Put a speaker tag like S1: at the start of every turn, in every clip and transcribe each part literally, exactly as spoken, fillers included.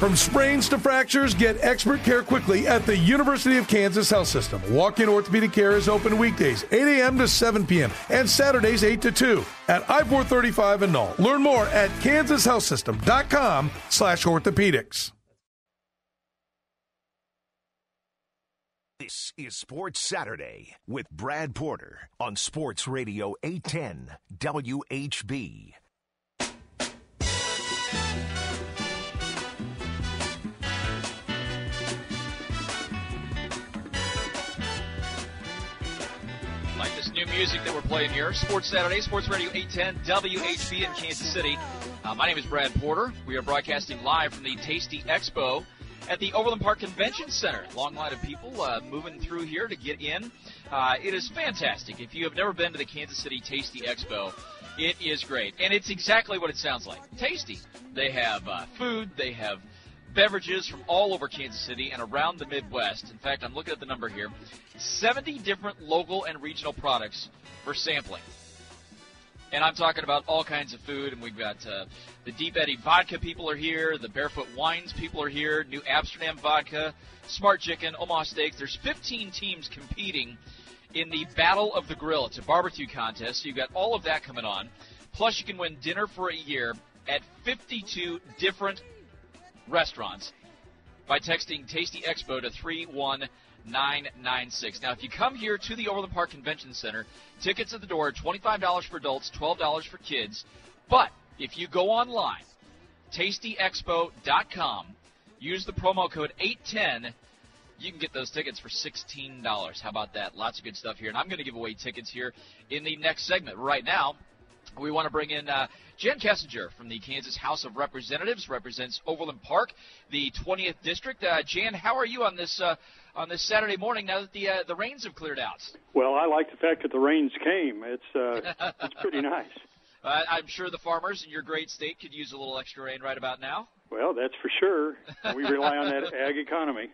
S1: From sprains to fractures, get expert care quickly at the University of Kansas Health System. Walk-in orthopedic care is open weekdays, eight a.m. to seven p.m., and Saturdays, eight to two at I four thirty-five in Null. Learn more at kansas health system dot com slash orthopedics.
S2: This is Sports Saturday with Brad Porter on Sports Radio eight ten W H B.
S3: Like this new music that we're playing here, Sports Saturday, Sports Radio eight ten W H B in Kansas City. Uh, my name is Brad Porter. We are broadcasting live from the Tasty Expo at the Overland Park Convention Center. Long line of people uh, moving through here to get in. Uh, it is fantastic. If you have never been to the Kansas City Tasty Expo, it is great. And it's exactly what it sounds like. Tasty. They have uh, food. They have beverages from all over Kansas City and around the Midwest. In fact, I'm looking at the number here. seventy different local and regional products for sampling. And I'm talking about all kinds of food, and we've got uh, the Deep Eddy Vodka people are here, the Barefoot Wines people are here, New Amsterdam Vodka, Smart Chicken, Omaha Steaks. There's fifteen teams competing in the Battle of the Grill. It's a barbecue contest, so you've got all of that coming on. Plus, you can win dinner for a year at fifty-two different restaurants by texting Tasty Expo to three one nine nine six. Now, if you come here to the Overland Park Convention Center, tickets at the door, twenty-five dollars for adults, twelve dollars for kids. But if you go online, tasty expo dot com, use the promo code eight ten, you can get those tickets for sixteen dollars. How about that? Lots of good stuff here. And I'm going to give away tickets here in the next segment. Right now, we want to bring in uh, Jan Kessinger from the Kansas House of Representatives, represents Overland Park, the twentieth District. Uh, Jan, how are you on this uh, on this Saturday morning now that the uh, the rains have cleared out?
S4: Well, I like the fact that the rains came. It's uh, it's pretty nice.
S3: Uh, I'm sure the farmers in your great state could use a little extra rain right about now.
S4: Well, that's for sure. We rely on that ag economy.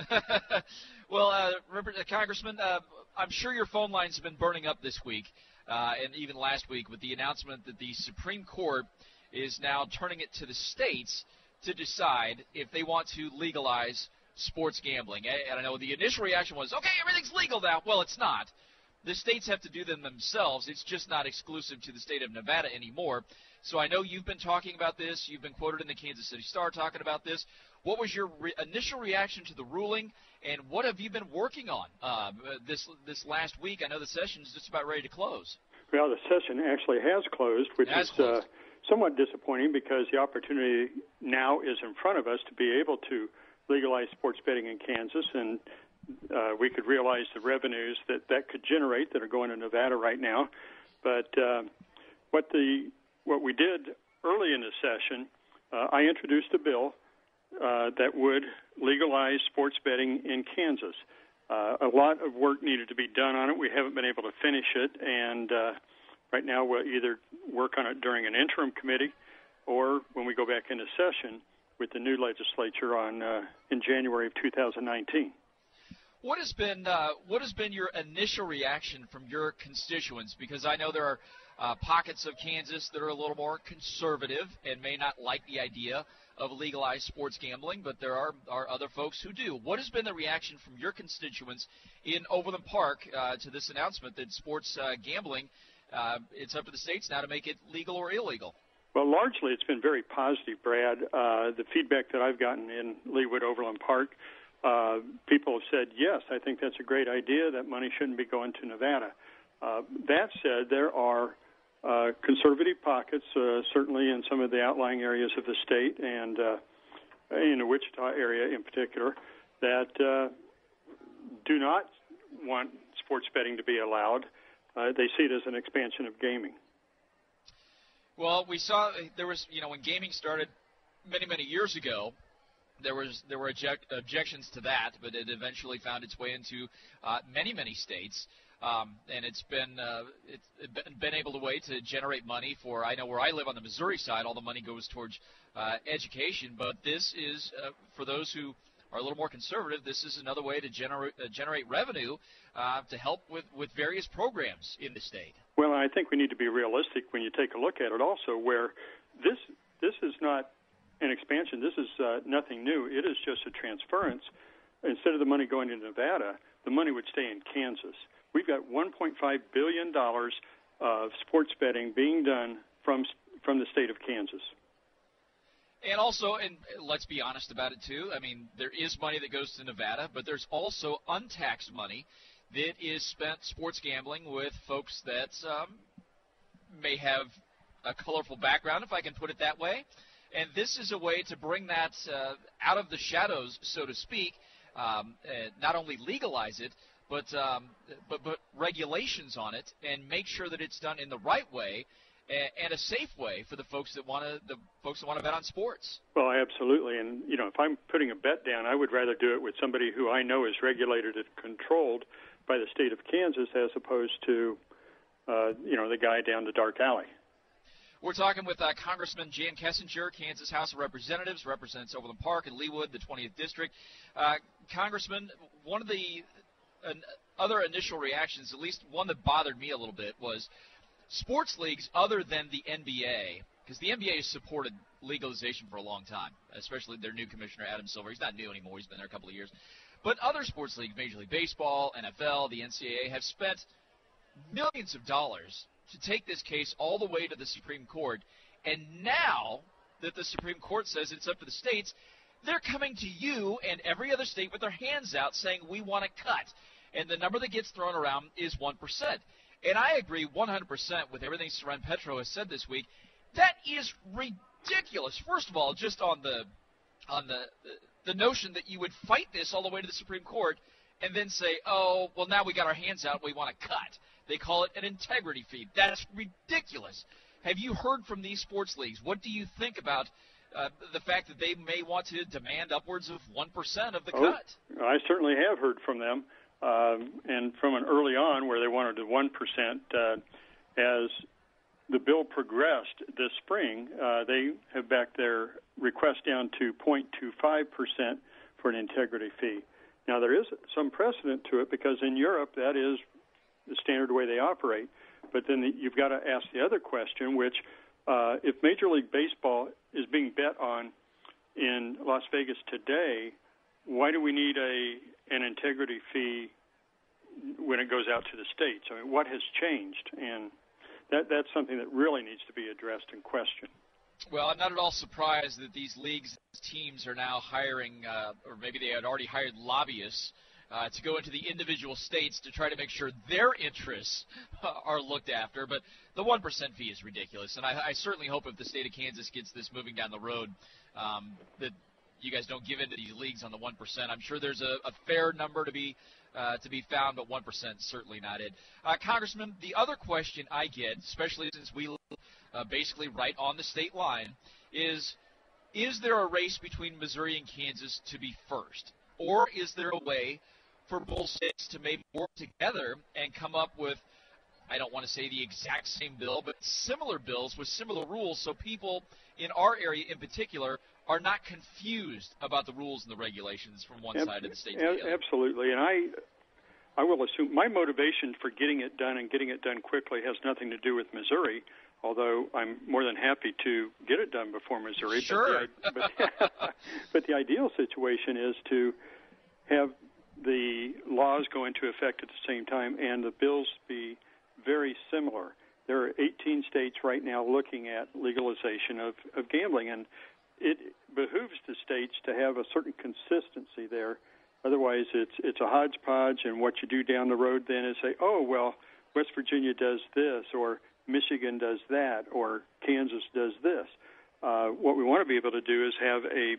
S3: Well, uh, Congressman, uh, I'm sure your phone lines have been burning up this week. Uh, and even last week with the announcement that the Supreme Court is now turning it to the states to decide if they want to legalize sports gambling. And I know the initial reaction was, okay, everything's legal now. Well, it's not. The states have to do them themselves. It's just not exclusive to the state of Nevada anymore. So I know you've been talking about this. You've been quoted in the Kansas City Star talking about this. What was your re- initial reaction to the ruling, and what have you been working on uh, this this last week? I know the session is just about ready to close.
S4: Well, the session actually has closed, which
S3: has
S4: is
S3: closed.
S4: Uh, somewhat disappointing because the opportunity now is in front of us to be able to legalize sports betting in Kansas, and uh, we could realize the revenues that that could generate that are going to Nevada right now. But uh, what the what we did early in the session, uh, I introduced a bill uh, that would legalize sports betting in Kansas. Uh, a lot of work needed to be done on it. We haven't been able to finish it, and uh, right now we'll either work on it during an interim committee or when we go back into session with the new legislature on uh, in January of two thousand nineteen.
S3: What has been uh, what has been your initial reaction from your constituents? Because I know there are uh, pockets of Kansas that are a little more conservative and may not like the idea of legalized sports gambling, but there are, are other folks who do. What has been the reaction from your constituents in Overland Park uh, to this announcement that sports uh, gambling, uh, it's up to the states now to make it legal or illegal?
S4: Well, largely it's been very positive, Brad. Uh, the feedback that I've gotten in Leawood, Overland Park, uh, people have said, yes, I think that's a great idea. That money shouldn't be going to Nevada. Uh, that said, there are Uh, conservative pockets, uh, certainly in some of the outlying areas of the state, and uh, in the Wichita area in particular, that uh, do not want sports betting to be allowed. Uh, they see it as an expansion of gaming.
S3: Well, we saw there was, you know, when gaming started many, many years ago, there was there were object, objections to that, but it eventually found its way into uh, many, many states. Um, and it's been uh, it's been able to way to generate money for. I know where I live on the Missouri side, all the money goes towards uh, education. But this is uh, for those who are a little more conservative. This is another way to generate uh, generate revenue uh, to help with, with various programs in the state.
S4: Well, I think we need to be realistic when you take a look at it. Also, where this this is not an expansion. This is uh, nothing new. It is just a transference. Instead of the money going to Nevada, the money would stay in Kansas. We've got one point five billion dollars of sports betting being done from from the state of Kansas.
S3: And also, and let's be honest about it, too, I mean, there is money that goes to Nevada, but there's also untaxed money that is spent sports gambling with folks that um, may have a colorful background, if I can put it that way. And this is a way to bring that uh, out of the shadows, so to speak, um, uh, not only legalize it, but, um, but but regulations on it, and make sure that it's done in the right way and a safe way for the folks that want to the folks that want to bet on sports.
S4: Well, absolutely. And you know, if I'm putting a bet down, I would rather do it with somebody who I know is regulated and controlled by the state of Kansas, as opposed to uh, you know the guy down the dark alley.
S3: We're talking with uh, Congressman Jan Kessinger, Kansas House of Representatives, represents Overland Park and Leawood, the twentieth District. Uh, Congressman, one of the uh, other initial reactions, at least one that bothered me a little bit, was sports leagues other than the N B A, because the N B A has supported legalization for a long time, especially their new commissioner, Adam Silver. He's not new anymore. He's been there a couple of years. But other sports leagues, Major League Baseball, N F L, the N C double A, have spent millions of dollars to take this case all the way to the Supreme Court. And now that the Supreme Court says it's up to the states, they're coming to you and every other state with their hands out saying we want to cut. And the number that gets thrown around is one percent. And I agree one hundred percent with everything Soren Petro has said this week. That is ridiculous. First of all, just on the on the the notion that you would fight this all the way to the Supreme Court and then say, oh, well, now we got our hands out, we want to cut. They call it an integrity fee. That's ridiculous. Have you heard from these sports leagues? What do you think about uh, the fact that they may want to demand upwards of one percent of the
S4: oh,
S3: cut?
S4: I certainly have heard from them. Um, and from an early on where they wanted the one percent, uh, as the bill progressed this spring, uh, they have backed their request down to zero point two five percent for an integrity fee. Now, there is some precedent to it because in Europe that is the standard way they operate. But then the, you've got to ask the other question, which uh, if Major League Baseball is being bet on in Las Vegas today, why do we need a an integrity fee when it goes out to the states? I mean, what has changed? And that that's something that really needs to be addressed and questioned.
S3: Well, I'm not at all surprised that these leagues, teams are now hiring, uh, or maybe they had already hired lobbyists uh, to go into the individual states to try to make sure their interests are looked after. But the one percent fee is ridiculous, and I, I certainly hope if the state of Kansas gets this moving down the road um, that you guys don't give in to these leagues on the one percent. I'm sure there's a, a fair number to be uh, to be found, but one percent certainly not it. Uh, Congressman, the other question I get, especially since we live uh, basically right on the state line, is is there a race between Missouri and Kansas to be first? Or is there a way for both states to maybe work together and come up with, I don't want to say the exact same bill, but similar bills with similar rules so people in our area in particular are not confused about the rules and the regulations from one
S4: Ab-
S3: side of the state
S4: ab-
S3: to the other?
S4: Absolutely. And I I will assume my motivation for getting it done and getting it done quickly has nothing to do with Missouri, although I'm more than happy to get it done before Missouri.
S3: Sure.
S4: But the, but, but the ideal situation is to have the laws go into effect at the same time and the bills be very similar. There are eighteen states right now looking at legalization of, of gambling, and it behooves the states to have a certain consistency there. Otherwise, it's it's a hodgepodge, and what you do down the road then is say, oh, well, West Virginia does this, or Michigan does that, or Kansas does this. Uh, what we want to be able to do is have a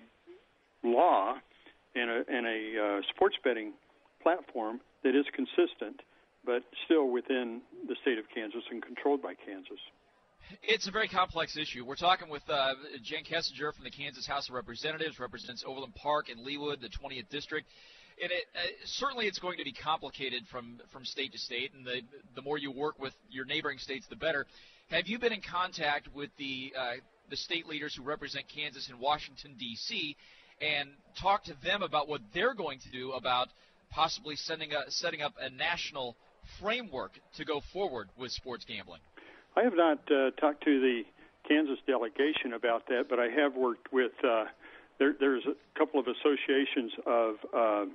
S4: law and a, and a uh, sports betting platform that is consistent, but still within the state of Kansas and controlled by Kansas.
S3: It's a very complex issue. We're talking with uh, Jan Kessinger from the Kansas House of Representatives, represents Overland Park and Leawood, the twentieth District. And it, uh, certainly it's going to be complicated from, from state to state, and the, the more you work with your neighboring states, the better. Have you been in contact with the, uh, the state leaders who represent Kansas in Washington, D C, and talked to them about what they're going to do about possibly sending a, setting up a national framework to go forward with sports gambling?
S4: I have not uh, talked to the Kansas delegation about that, but I have worked with, uh, there, there's a couple of associations of uh,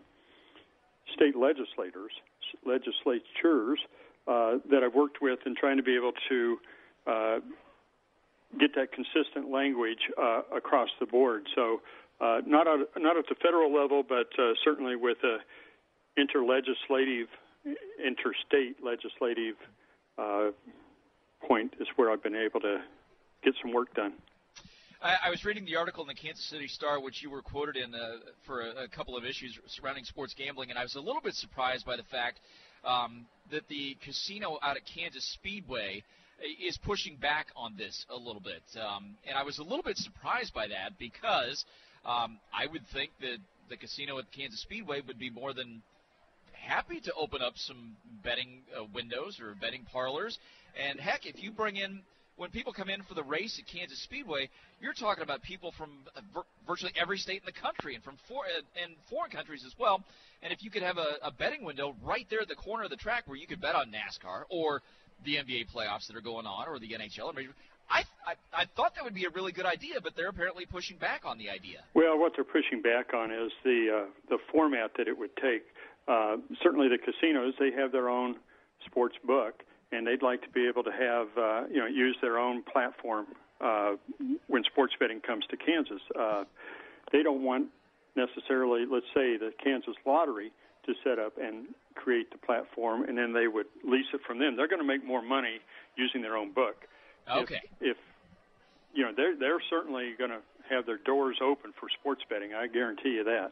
S4: state legislators, legislatures, uh, that I've worked with in trying to be able to uh, get that consistent language uh, across the board. So uh, not, at, not at the federal level, but uh, certainly with a interlegislative, interstate legislative uh, point is where I've been able to get some work done.
S3: I, I was reading the article in the Kansas City Star, which you were quoted in uh, for a, a couple of issues surrounding sports gambling, and I was a little bit surprised by the fact um, that the casino out at Kansas Speedway is pushing back on this a little bit. Um, and I was a little bit surprised by that because um, I would think that the casino at Kansas Speedway would be more than happy to open up some betting uh, windows or betting parlors. And, heck, if you bring in – when people come in for the race at Kansas Speedway, you're talking about people from uh, vir- virtually every state in the country and from for- uh, and foreign countries as well. And if you could have a, a betting window right there at the corner of the track where you could bet on NASCAR or the N B A playoffs that are going on or the N H L, I, I, I thought that would be a really good idea, but they're apparently pushing back on the idea.
S4: Well, what they're pushing back on is the uh, the format that it would take. Uh, certainly the casinos, they have their own sports book, and they'd like to be able to have, uh, you know, use their own platform uh, when sports betting comes to Kansas. Uh, they don't want necessarily, let's say, the Kansas Lottery to set up and create the platform, and then they would lease it from them. They're going to make more money using their own book.
S3: Okay.
S4: If, if you know, they're they're certainly going to have their doors open for sports betting. I guarantee you that.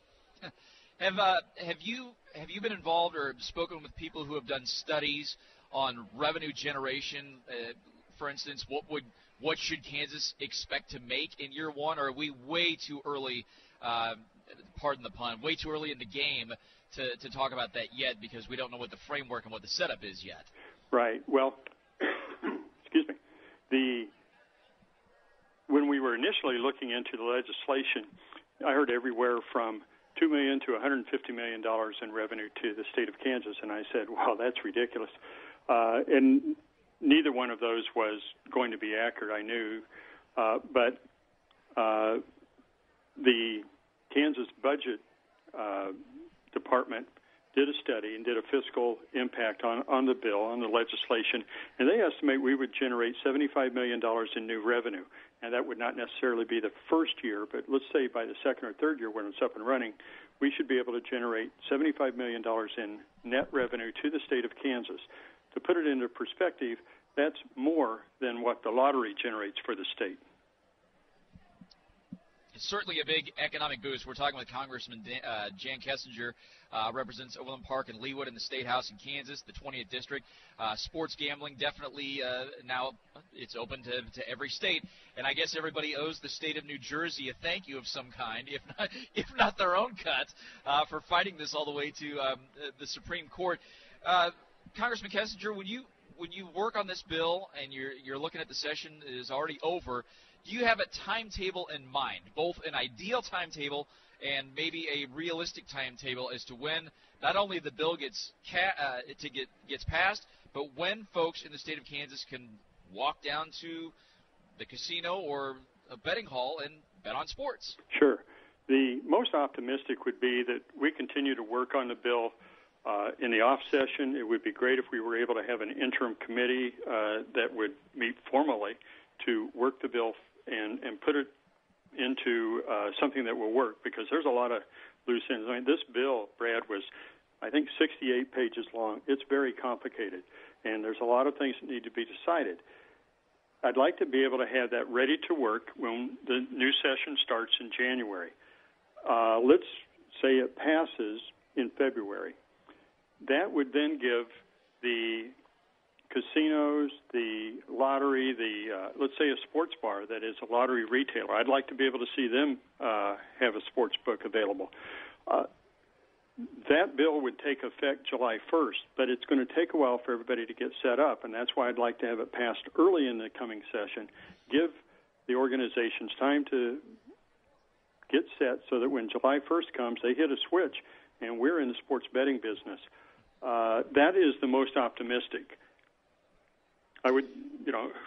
S3: Have uh, have you have you been involved or spoken with people who have done studies on revenue generation? Uh, for instance, what would what should Kansas expect to make in year one? Or are we way too early? Uh, pardon the pun. Way too early in the game to to talk about that yet because we don't know what the framework and what the setup is yet.
S4: Right. Well, excuse me. The when we were initially looking into the legislation, I heard everywhere from two million dollars to one hundred fifty million dollars in revenue to the state of Kansas, and I said, wow, that's ridiculous. Uh, and neither one of those was going to be accurate, I knew. Uh, but uh, the Kansas Budget uh, Department did a study and did a fiscal impact on, on the bill, on the legislation, and they estimate we would generate seventy-five million dollars in new revenue. And that would not necessarily be the first year, but let's say by the second or third year when it's up and running, we should be able to generate seventy-five million dollars in net revenue to the state of Kansas. To put it into perspective, that's more than what the lottery generates for the state.
S3: It's certainly a big economic boost. We're talking with Congressman Dan, uh, Jan Kessinger, uh, represents Overland Park and Leawood in the State House in Kansas, the twentieth District. Uh, sports gambling definitely uh, now it's open to, to every state, and I guess everybody owes the state of New Jersey a thank you of some kind, if not, if not their own cut, uh, for fighting this all the way to um, the Supreme Court. Uh, Congressman Kessinger, when you when you work on this bill and you're you're looking at the session that is already over, do you have a timetable in mind, both an ideal timetable and maybe a realistic timetable as to when not only the bill gets ca- uh, to get gets passed, but when folks in the state of Kansas can walk down to the casino or a betting hall and bet on sports?
S4: Sure. The most optimistic would be that we continue to work on the bill uh, in the off session. It would be great if we were able to have an interim committee uh, that would meet formally to work the bill and, and put it into uh, something that will work, because there's a lot of loose ends. I mean, this bill, Brad, was, I think, sixty-eight pages long. It's very complicated, and there's a lot of things that need to be decided. I'd like to be able to have that ready to work when the new session starts in January. Uh, let's say it passes in February. That would then give the casinos, the lottery, the uh, let's say a sports bar that is a lottery retailer. I'd like to be able to see them uh, have a sports book available. Uh, that bill would take effect July first, but it's going to take a while for everybody to get set up, and that's why I'd like to have it passed early in the coming session. Give the organizations time to get set so that when July first comes, they hit a switch, and we're in the sports betting business. Uh, that is the most optimistic. I would, you know,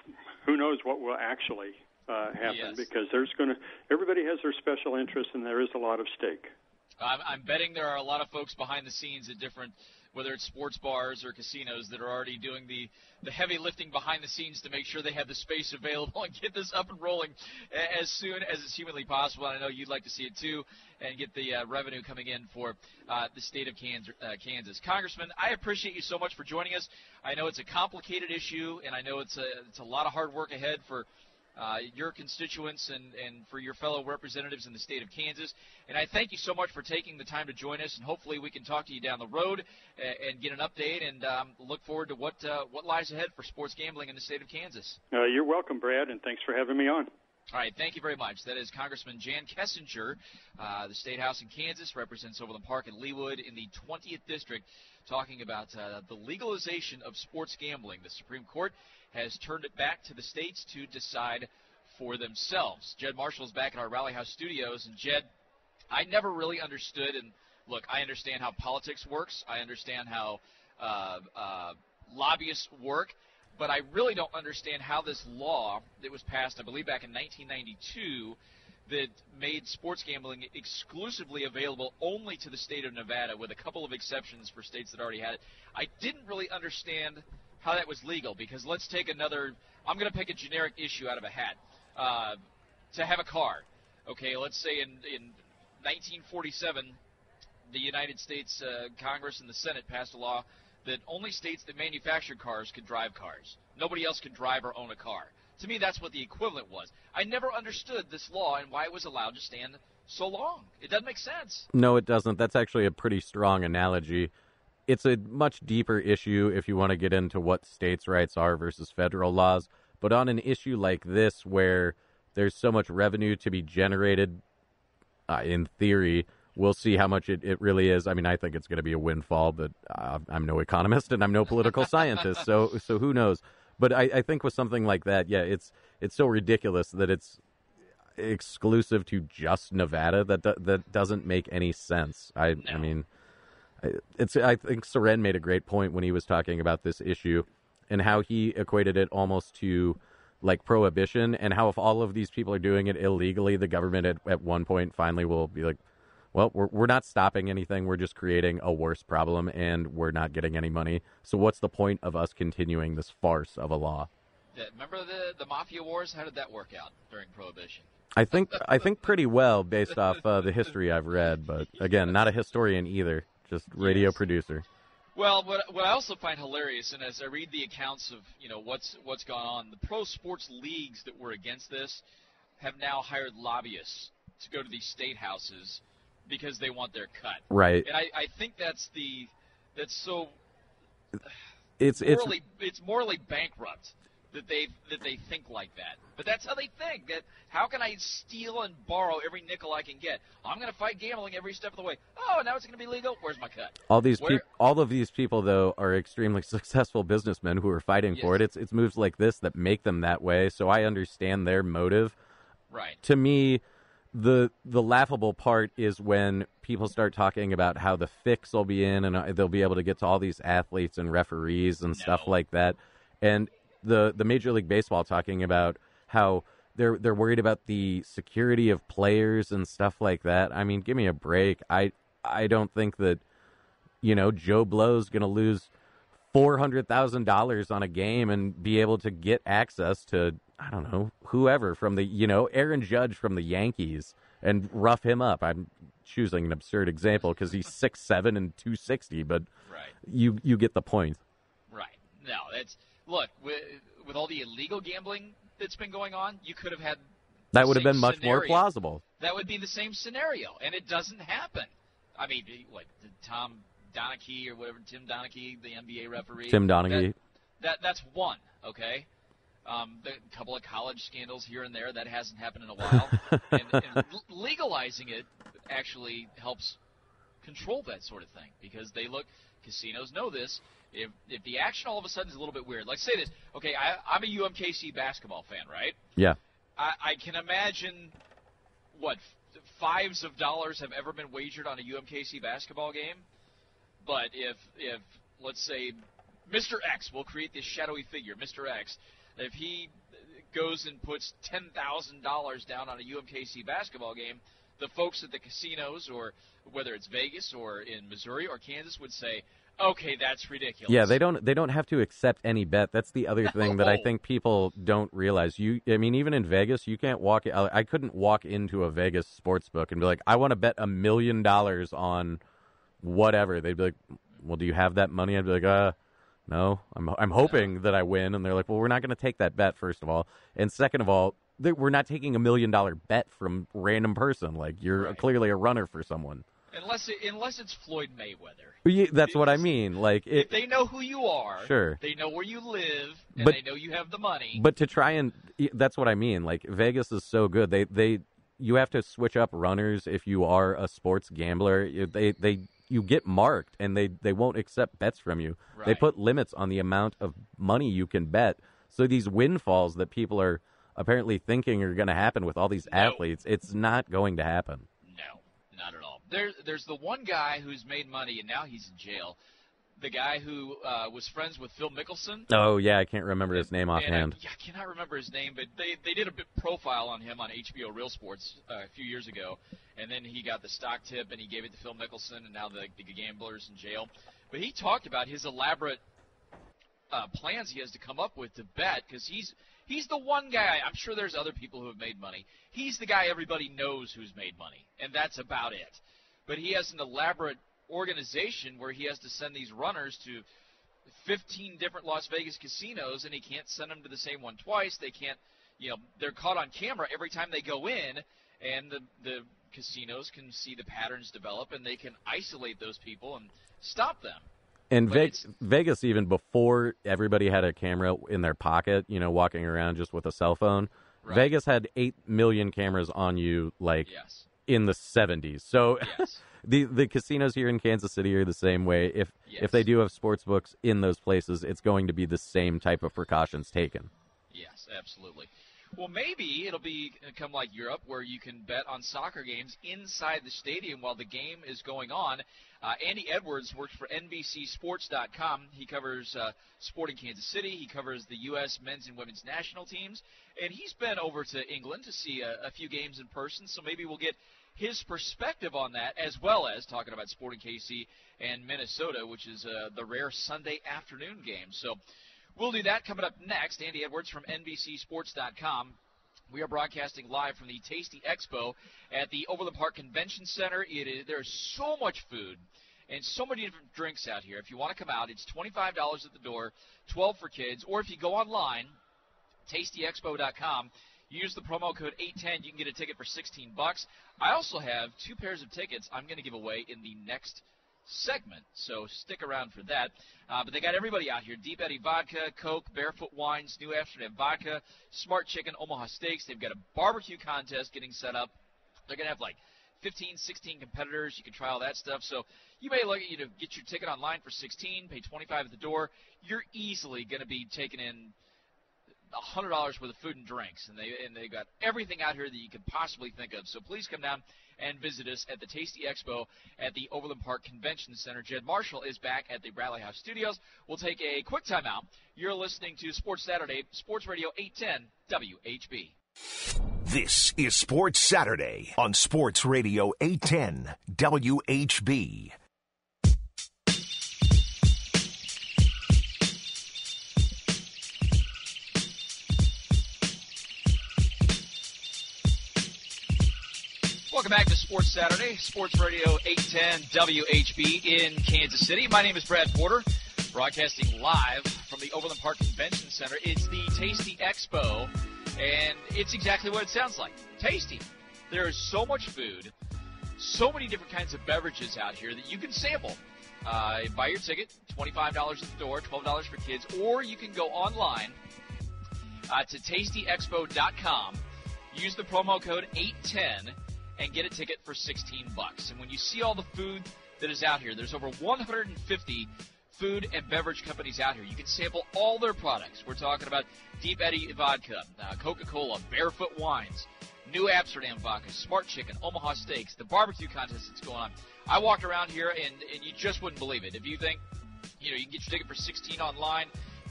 S4: who knows what will actually uh, happen
S3: Yes.
S4: because there's going to everybody has their special interests and there is a lot of stake.
S3: I'm, I'm betting there are a lot of folks behind the scenes at different, whether it's sports bars or casinos, that are already doing the, the heavy lifting behind the scenes to make sure they have the space available and get this up and rolling as soon as it's humanly possible. And I know you'd like to see it too, and get the uh, revenue coming in for uh, the state of Kansas. Uh, Kansas. Congressman, I appreciate you so much for joining us. I know it's a complicated issue, and I know it's a, it's a lot of hard work ahead for Uh, your constituents and, and for your fellow representatives in the state of Kansas. And I thank you so much for taking the time to join us, and hopefully we can talk to you down the road and, and get an update and um, look forward to what uh, what lies ahead for sports gambling in the state of Kansas.
S4: Uh, you're welcome, Brad, and thanks for having me on.
S3: All right, thank you very much. That is Congressman Jan Kessinger, uh, the State House in Kansas, represents Overland Park and Leawood in the twentieth District, talking about uh, the legalization of sports gambling. The Supreme Court has turned it back to the states to decide for themselves. Jed Marshall is back in our Rally House studios. And, Jed, I never really understood, and look, I understand how politics works. I understand how uh, uh, lobbyists work. But I really don't understand how this law that was passed, I believe, back in nineteen ninety-two, that made sports gambling exclusively available only to the state of Nevada, with a couple of exceptions for states that already had it. I didn't really understand how that was legal, because let's take another – I'm going to pick a generic issue out of a hat. Uh, to have a car, okay, let's say in, in nineteen forty-seven, the United States uh, Congress and the Senate passed a law that only states that manufactured cars could drive cars. Nobody else could drive or own a car. To me, that's what the equivalent was. I never understood this law and why it was allowed to stand so long. It doesn't make sense.
S5: No, it doesn't. That's actually a pretty strong analogy. It's a much deeper issue if you want to get into what states' rights are versus federal laws. But on an issue like this, where there's so much revenue to be generated, uh, in theory, we'll see how much it, it really is. I mean, I think it's going to be a windfall, but uh, I'm no economist and I'm no political scientist, so so who knows? But I, I think with something like that, yeah, it's it's so ridiculous that it's exclusive to just Nevada. That do, that doesn't make any sense. I
S3: No.
S5: I mean, it's I think Soren made a great point when he was talking about this issue and how he equated it almost to like prohibition, and how if all of these people are doing it illegally, the government at, at one point finally will be like, well, we're we're not stopping anything. We're just creating a worse problem, and we're not getting any money. So what's the point of us continuing this farce of a law?
S3: Yeah, remember the, the Mafia Wars? How did that work out during Prohibition?
S5: I think I think pretty well based off uh, the history I've read, but again, not a historian either, just radio
S3: Yes.
S5: producer.
S3: Well, what what I also find hilarious, and as I read the accounts of you know what's what's gone on, the pro sports leagues that were against this have now hired lobbyists to go to these state houses because they want their cut.
S5: Right.
S3: And I, I think that's the that's so
S5: It's it's
S3: morally it's morally bankrupt that they that they think like that. But that's how they think. That how can I steal and borrow every nickel I can get? I'm going to fight gambling every step of the way. Oh, now it's going to be legal. Where's my cut?
S5: all these
S3: Where-
S5: peop- all of these people though are extremely successful businessmen who are fighting for
S3: Yes.
S5: it. It's it's moves like this that make them that way. So I understand their motive.
S3: Right.
S5: To me, the the laughable part is when people start talking about how the fix will be in and uh, they'll be able to get to all these athletes and referees and stuff
S3: No.
S5: like that, and the the Major League Baseball talking about how they're they're worried about the security of players and stuff like that. I mean, give me a break. I I don't think that, you know, Joe Blow's going to lose four hundred thousand dollars on a game and be able to get access to, I don't know, whoever from the, you know, Aaron Judge from the Yankees and rough him up. I'm choosing an absurd example because he's six seven and two sixty, but
S3: Right.
S5: you you get the point.
S3: Right. No, that's look with, with all the illegal gambling that's been going on. You could have had
S5: That
S3: the
S5: would have
S3: same
S5: been much more
S3: scenario.
S5: plausible.
S3: That would be the same scenario, and it doesn't happen. I mean, what did Tom Donaghy or whatever, Tim Donaghy, the N B A referee.
S5: Tim Donaghy.
S3: That, that that's one. Okay. Um, a couple of college scandals here and there. That hasn't happened in a while. and, and legalizing it actually helps control that sort of thing because they look. Casinos know this. If if the action all of a sudden is a little bit weird, like say this. Okay, I, I'm a U M K C basketball fan, right?
S5: Yeah.
S3: I, I can imagine what f- fives of dollars have ever been wagered on a U M K C basketball game. But if if let's say Mister X will create this shadowy figure, Mister X, if he goes and puts ten thousand dollars down on a U M K C basketball game, the folks at the casinos, or whether it's Vegas or in Missouri or Kansas, would say, okay, that's ridiculous.
S5: Yeah, they don't they don't have to accept any bet. That's the other thing that I think people don't realize. You, I mean, even in Vegas, you can't walk. I, I couldn't walk into a Vegas sports book and be like, I want to bet a million dollars on whatever. They'd be like, well, do you have that money? I'd be like, uh, no. I'm I'm hoping that I win. And they're like, well, we're not going to take that bet, first of all, and second of all, we're not taking a million dollar bet from random person. Like, you're
S3: Right.
S5: clearly a runner for someone.
S3: Unless it, unless it's Floyd Mayweather.
S5: Yeah, that's what I mean. Like, it,
S3: If they know who you are,
S5: Sure.
S3: they know where you live, and
S5: But-
S3: they know you have the money.
S5: But to try and that's what I mean. Like, Vegas is so good. They they you have to switch up runners if you are a sports gambler. You- They they you get marked and they they won't accept bets from you. They
S3: Right.
S5: put limits on the amount of money you can bet. So these windfalls that people are apparently thinking are going to happen with all these
S3: No.
S5: athletes, it's not going to happen.
S3: No, not at all. There, there's the one guy who's made money, and now he's in jail. The guy who uh, was friends with Phil Mickelson.
S5: Oh yeah, I can't remember his name
S3: And
S5: offhand.
S3: I, yeah, I cannot remember his name, but they, they did a bit profile on him on H B O Real Sports uh, a few years ago, and then he got the stock tip, and he gave it to Phil Mickelson, and now the, the gambler's in jail. But he talked about his elaborate uh, plans he has to come up with to bet, because he's he's the one guy. I'm sure there's other people who have made money. He's the guy everybody knows who's made money, and that's about it. But he has an elaborate organization where he has to send these runners to fifteen different Las Vegas casinos, and he can't send them to the same one twice. They can't, you know, they're caught on camera every time they go in, and the the casinos can see the patterns develop, and they can isolate those people and stop them.
S5: And
S3: But
S5: Ve-
S3: it's-
S5: Vegas, even before everybody had a camera in their pocket, you know, walking around just with a cell phone,
S3: Right.
S5: Vegas had eight million cameras on you, like,
S3: Yes.
S5: in the seventies. So
S3: Yes.
S5: the the casinos here in Kansas City are the same way. If
S3: Yes.
S5: if they do have sports books in those places, it's going to be the same type of precautions taken.
S3: Yes, absolutely. Well, maybe it'll be come like Europe, where you can bet on soccer games inside the stadium while the game is going on. Uh, Andy Edwards works for N B C Sports dot com. He covers uh, sport in Kansas City. He covers the U S men's and women's national teams. And he's been over to England to see a, a few games in person, so maybe we'll get his perspective on that, as well as talking about Sporting K C and Minnesota, which is uh, the rare Sunday afternoon game. So we'll do that coming up next. Andy Edwards from N B C Sports dot com. We are broadcasting live from the Tasty Expo at the Overland Park Convention Center. It is, there's so much food and so many different drinks out here. If you want to come out, it's twenty-five dollars at the door, twelve dollars for kids. Or if you go online, Tasty Expo dot com, use the promo code eight ten. You can get a ticket for sixteen bucks. I also have two pairs of tickets I'm going to give away in the next segment, so stick around for that. Uh, but they got everybody out here: Deep Eddy Vodka, Coke, Barefoot Wines, New Amsterdam Vodka, Smart Chicken, Omaha Steaks. They've got a barbecue contest getting set up. They're going to have like fifteen, sixteen competitors. You can try all that stuff. So you may look at you know get your ticket online for sixteen, pay twenty-five at the door. You're easily going to be taking in one hundred dollars worth of food and drinks, and they and they got everything out here that you could possibly think of. So please come down and visit us at the Tasty Expo at the Overland Park Convention Center. Jed Marshall is back at the Bradley House Studios. We'll take a quick timeout. You're listening to Sports Saturday, Sports Radio eight ten W H B.
S2: This is Sports Saturday on Sports Radio eight ten W H B.
S3: Welcome back to Sports Saturday, Sports Radio eight ten W H B in Kansas City. My name is Brad Porter, broadcasting live from the Overland Park Convention Center. It's the Tasty Expo, and it's exactly what it sounds like. Tasty. There is so much food, so many different kinds of beverages out here that you can sample. Uh, buy your ticket, twenty-five dollars at the door, twelve dollars for kids, or you can go online uh, to Tasty Expo dot com, use the promo code eight ten, and get a ticket for sixteen bucks. And when you see all the food that is out here, there's over one hundred fifty food and beverage companies out here. You can sample all their products. We're talking about Deep Eddy Vodka, uh, Coca-Cola, Barefoot Wines, New Amsterdam Vodka, Smart Chicken, Omaha Steaks, the barbecue contest that's going on. I walked around here, and, and you just wouldn't believe it. If you think, you know, you can get your ticket for sixteen online,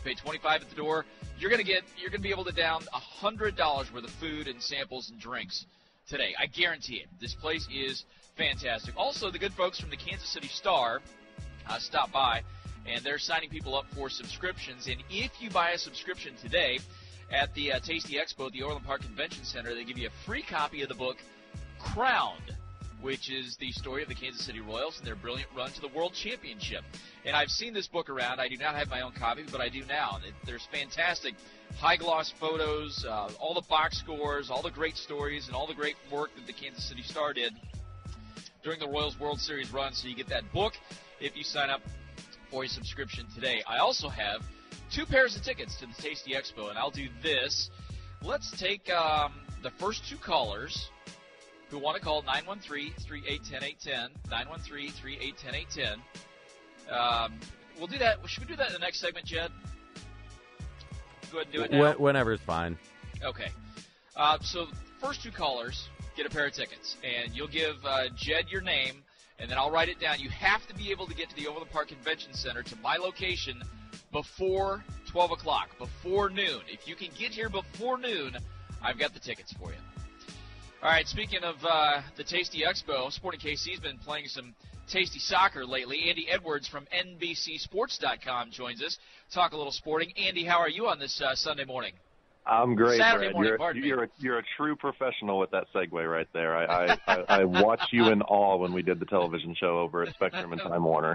S3: pay twenty-five dollars at the door. You're going to get, you're going to be able to down one hundred dollars worth of food and samples and drinks today. I guarantee it. This place is fantastic. Also, the good folks from the Kansas City Star uh, stopped by, and they're signing people up for subscriptions. And if you buy a subscription today at the uh, Tasty Expo at the Orland Park Convention Center, they give you a free copy of the book Crowned, which is the story of the Kansas City Royals and their brilliant run to the World Championship. And I've seen this book around. I do not have my own copy, but I do now. It, there's fantastic high-gloss photos, uh, all the box scores, all the great stories, and all the great work that the Kansas City Star did during the Royals World Series run. So you get that book if you sign up for a subscription today. I also have two pairs of tickets to the Tasty Expo, and I'll do this. Let's take um, the first two callers who want to call nine one three, three eight one zero, eight one zero, nine one three, three eight one zero, eight one zero. Um, we'll do that. Should we do that in the next segment, Jed? Go ahead and do it now.
S5: Whenever's fine.
S3: Okay. Uh, so first two callers get a pair of tickets, and you'll give uh, Jed your name, and then I'll write it down. You have to be able to get to the Overland Park Convention Center, to my location, before twelve o'clock, before noon. If you can get here before noon, I've got the tickets for you. All right, speaking of uh, the Tasty Expo, Sporting K C's been playing some tasty soccer lately. Andy Edwards from N B C Sports dot com joins us. Talk a little sporting. Andy, how are you on this uh, Sunday morning?
S6: I'm great,
S3: Saturday
S6: Brad.
S3: morning,
S6: You're,
S3: pardon
S6: you're,
S3: me.
S6: a, you're a true professional with that segue right there. I, I, I, I watched you in awe when we did the television show over at Spectrum and Time Warner.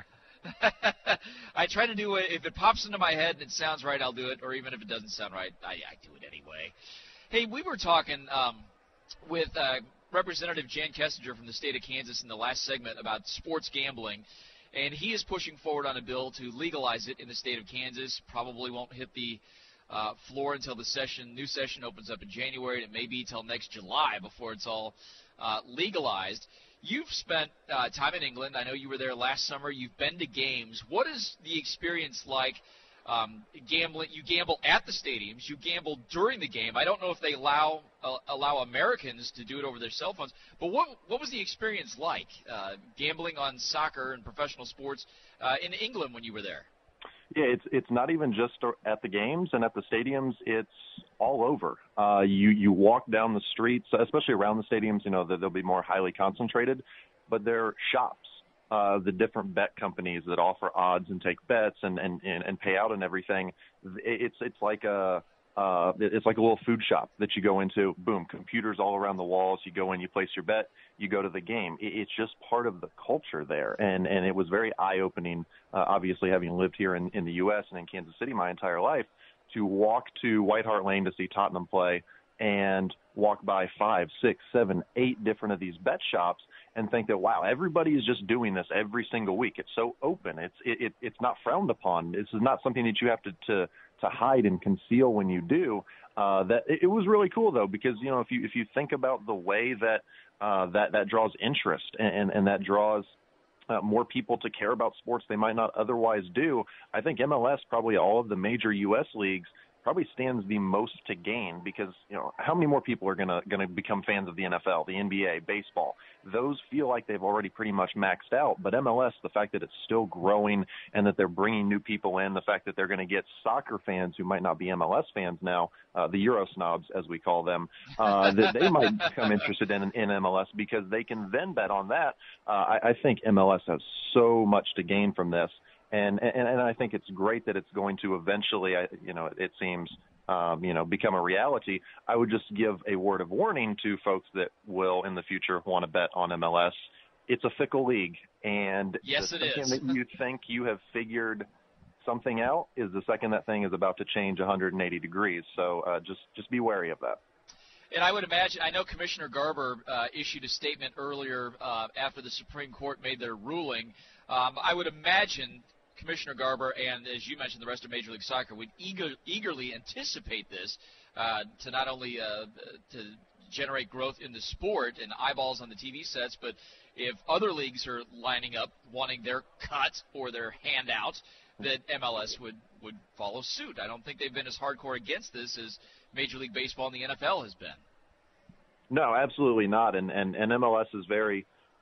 S3: I try to do it. If it pops into my head and it sounds right, I'll do it. Or even if it doesn't sound right, I, I do it anyway. Hey, we were talking um, with uh, Representative Jan Kessinger from the state of Kansas in the last segment about sports gambling, and he is pushing forward on a bill to legalize it in the state of Kansas. Probably won't hit the uh, floor until the session, new session opens up in January, and it may be till next July before it's all uh, legalized. You've spent uh, time in England. I know you were there last summer. You've been to games. What is the experience like? Um, gambling, you gamble at the stadiums. You gamble during the game. I don't know if they allow uh, allow Americans to do it over their cell phones. But what what was the experience like uh, gambling on soccer and professional sports uh, in England when you were there?
S6: Yeah, it's it's not even just at the games and at the stadiums. It's all over. Uh, you you walk down the streets, especially around the stadiums. You know that they'll be more highly concentrated, but they're shops. Uh, the different bet companies that offer odds and take bets and, and, and, and pay out and everything. It's it's like a uh, it's like a little food shop that you go into. Boom, computers all around the walls. You go in, you place your bet, you go to the game. It's just part of the culture there, and and it was very eye opening. Uh, obviously, having lived here in, in the U S and in Kansas City my entire life, to walk to White Hart Lane to see Tottenham play and walk by five, six, seven, eight different of these bet shops and think that, wow, everybody is just doing this every single week. It's so open. It's it, it it's not frowned upon. This is not something that you have to to, to hide and conceal when you do. Uh, that it, it was really cool though, because you know if you if you think about the way that uh, that that draws interest and and that draws Uh, more people to care about sports they might not otherwise do. I think M L S, probably all of the major U S leagues, probably stands the most to gain because, you know, how many more people are going to going to become fans of the N F L, the N B A, baseball? Those feel like they've already pretty much maxed out. But M L S, the fact that it's still growing and that they're bringing new people in, the fact that they're going to get soccer fans who might not be M L S fans now, uh, the Euro snobs, as we call them, uh, that they might become interested in, in M L S because they can then bet on that. Uh, I, I think M L S has so much to gain from this. And, and and I think it's great that it's going to eventually, you know, it seems, um, you know, become a reality. I would just give a word of warning to folks that will in the future want to bet on M L S. It's a fickle league, and
S3: yes,
S6: the
S3: it
S6: second
S3: is.
S6: that you think you have figured something out is the second that thing is about to change one hundred eighty degrees. So uh, just just be wary of that.
S3: And I would imagine, I know Commissioner Garber uh, issued a statement earlier uh, after the Supreme Court made their ruling. Um, I would imagine Commissioner Garber and, as you mentioned, the rest of Major League Soccer would eager, eagerly anticipate this uh, to not only uh, to generate growth in the sport and eyeballs on the T V sets, but if other leagues are lining up wanting their cut or their handout, that M L S would, would follow suit. I don't think they've been as hardcore against this as Major League Baseball and the N F L has been.
S6: No, absolutely not. And, and, and M L S is very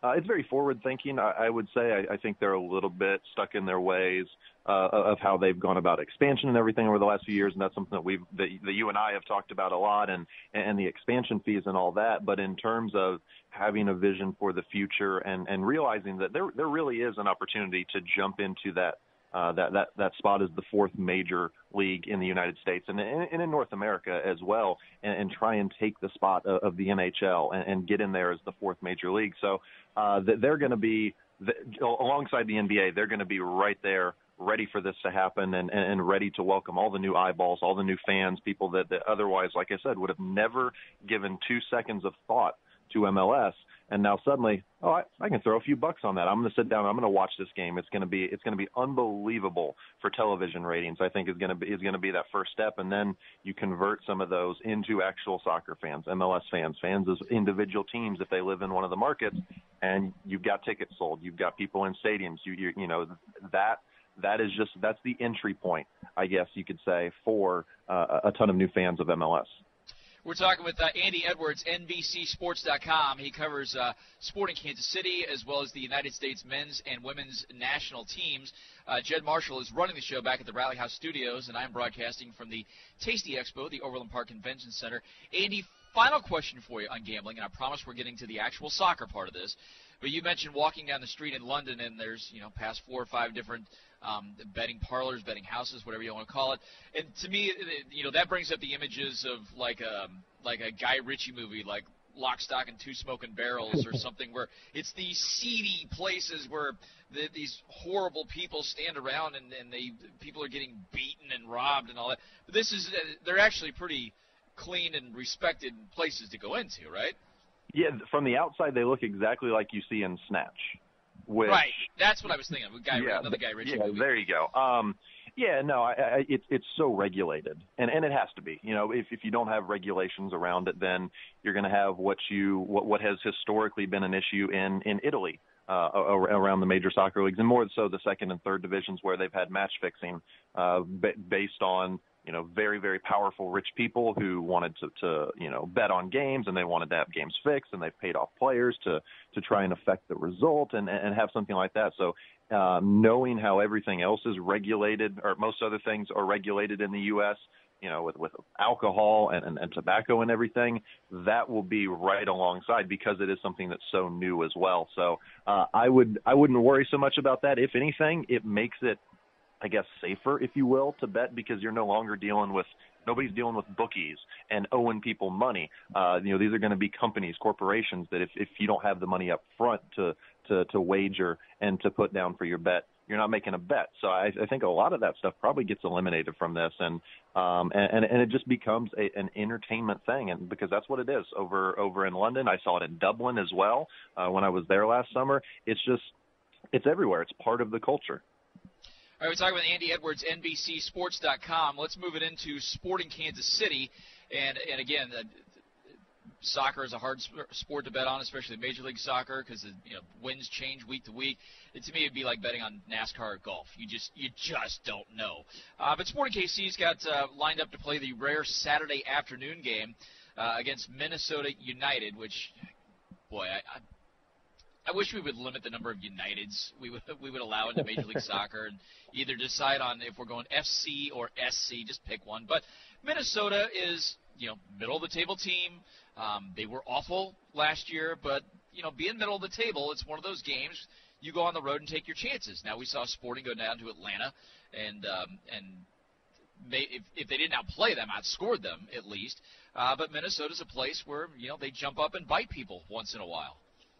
S6: Uh, it's very forward-thinking, I, I would say. I, I think they're a little bit stuck in their ways uh, of how they've gone about expansion and everything over the last few years, and that's something that we've that, that you and I have talked about a lot, and and the expansion fees and all that. But in terms of having a vision for the future and and realizing that there there really is an opportunity to jump into that. Uh, that, that, that spot is the fourth major league in the United States and, and in North America as well, and, and try and take the spot of, of the N H L and, and get in there as the fourth major league. So uh, they're going to be, the, alongside the N B A, they're going to be right there ready for this to happen and, and ready to welcome all the new eyeballs, all the new fans, people that, that otherwise, like I said, would have never given two seconds of thought to M L S. And now suddenly, oh, I, I can throw a few bucks on that. I'm going to sit down. I'm going to watch this game. It's going to be it's going to be unbelievable for television ratings. I think is going to be is going to be that first step, and then you convert some of those into actual soccer fans, M L S fans, fans as individual teams if they live in one of the markets, and you've got tickets sold. You've got people in stadiums. You you, you know that. That is just that's the entry point, I guess you could say, for uh, a ton of new fans of M L S.
S3: We're talking with uh, Andy Edwards, N B C Sports dot com. He covers uh, Sporting Kansas City as well as the United States men's and women's national teams. Uh, Jed Marshall is running the show back at the Rally House Studios, and I'm broadcasting from the Tasty Expo, the Overland Park Convention Center. Andy, final question for you on gambling, and I promise we're getting to the actual soccer part of this. But you mentioned walking down the street in London, and there's, you know, past four or five different um, betting parlors, betting houses, whatever you want to call it. And to me, it, you know, that brings up the images of like a, like a Guy Ritchie movie, like Lock, Stock, and Two Smoking Barrels or something, where it's these seedy places where the, these horrible people stand around and, and they people are getting beaten and robbed and all that. But this is they're actually pretty clean and respected places to go into, right?
S6: Yeah, from the outside, they look exactly like you see in Snatch. Which,
S3: right, that's what I was thinking. Guy,
S6: yeah,
S3: another Guy Ritchie
S6: yeah,
S3: movie.
S6: There you go. Um, yeah, no, I, I, it's it's so regulated, and, and it has to be. You know, if if you don't have regulations around it, then you're going to have what you what what has historically been an issue in in Italy uh, around the major soccer leagues, and more so the second and third divisions where they've had match fixing uh, based on. You know, very, very powerful rich people who wanted to, to, you know, bet on games, and they wanted to have games fixed, and they've paid off players to, to try and affect the result and, and have something like that. So um, knowing how everything else is regulated, or most other things are regulated in the U S, you know, with, with alcohol and, and, and tobacco and everything, that will be right alongside because it is something that's so new as well. So uh, I would I wouldn't worry so much about that. If anything, it makes it, I guess, safer, if you will, to bet because you're no longer dealing with – nobody's dealing with bookies and owing people money. Uh, you know, these are going to be companies, corporations that if, if you don't have the money up front to, to, to wager and to put down for your bet, you're not making a bet. So I, I think a lot of that stuff probably gets eliminated from this, and um, and, and it just becomes a, an entertainment thing, and because that's what it is over over in London. I saw it in Dublin as well uh, when I was there last summer. It's just – it's everywhere. It's part of the culture.
S3: All right, we're talking with Andy Edwards, N B C Sports dot com. Let's move it into Sporting Kansas City. And, and again, uh, soccer is a hard sport to bet on, especially Major League Soccer, because you know winds change week to week. It, to me, it'd be like betting on NASCAR or golf. You just you just don't know. Uh, but Sporting K C's got uh, lined up to play the rare Saturday afternoon game uh, against Minnesota United, which, boy, I, I I wish we would limit the number of Uniteds we would we would allow into Major League Soccer and either decide on if we're going F C or S C, just pick one. But Minnesota is, you know, middle of the table team. Um, they were awful last year, but, you know, being middle of the table, it's one of those games you go on the road and take your chances. Now we saw Sporting go down to Atlanta and um, and may, if, if they didn't outplay them, outscored them at least. Uh, but Minnesota's a place where, you know, they jump up and bite people once in a while.